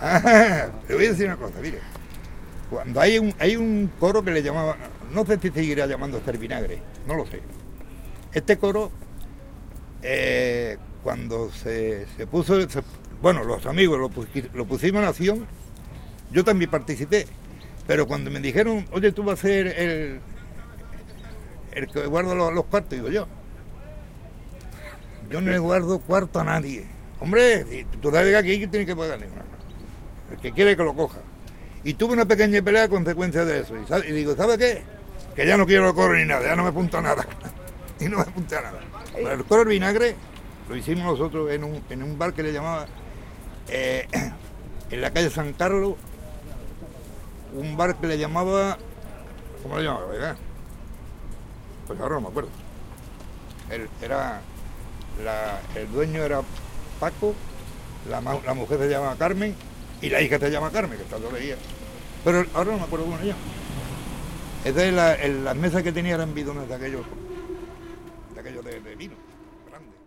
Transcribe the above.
Te voy a decir una cosa, mire. Cuando hay un coro que le llamaba, no sé si seguirá llamando el vinagre, no lo sé. Este coro, cuando se puso, bueno, los amigos lo pusimos en acción, yo también participé, pero cuando me dijeron, oye, tú vas a ser el que guarda los cuartos, digo yo no le guardo cuarto a nadie. Hombre, si tú sabes que aquí tienes que pagarle, el que quiere que lo coja. Y tuve una pequeña pelea a consecuencia de eso. Y digo, ¿sabe qué? Que ya no quiero el coro ni nada, ya no me apunta nada. Y no me apunta nada. Pero el coro del vinagre lo hicimos nosotros en un bar que le llamaba, en la calle San Carlos, un bar que le llamaba, ¿cómo le llamaba? ¿Verdad? Pues ahora no me acuerdo. El dueño era Paco, la mujer se llama Carmen y la hija se llama Carmen, que está todo el día. Pero ahora no me acuerdo cómo se llama. Esa es las mesas que tenía eran bidones de aquellos de vino, grandes.